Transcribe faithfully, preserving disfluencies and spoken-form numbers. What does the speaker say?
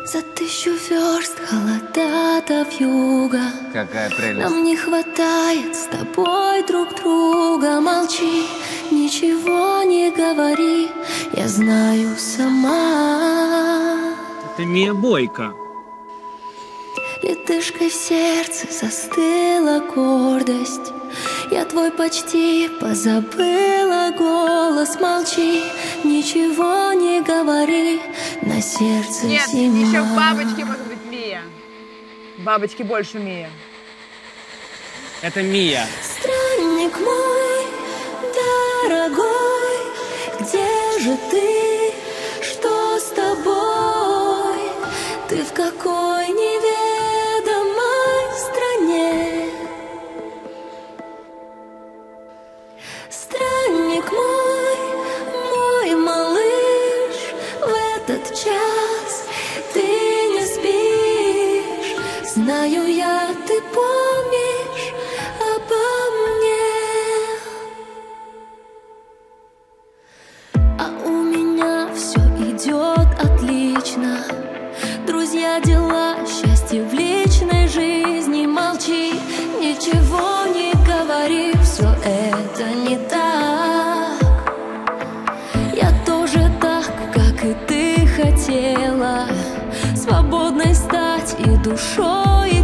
За тысячу верст холода до вьюга. Какая прелесть. Нам не хватает с тобой друг друга. Молчи, ничего не говори, я знаю сама. Это Мия Бойко. Ледышкой в сердце застыла гордость. Я твой почти позабыла голос. Молчи, ничего не говори, на сердце Нет, зима. еще бабочки, может быть, Мия. Бабочки больше Мия. Это Мия. Странник мой, дорогой, где же ты? Что с тобой? Ты в какой неведомой стране? Странник мой, мой малыш, в этот час ты не спишь. Знаю я, ты помнишь обо мне. А у меня все идет отлично. Друзья, дела, счастье в личной жизни. Молчи, ничего не говори, все это не так. Я тоже так, как и ты хотела, свободной стать и душой,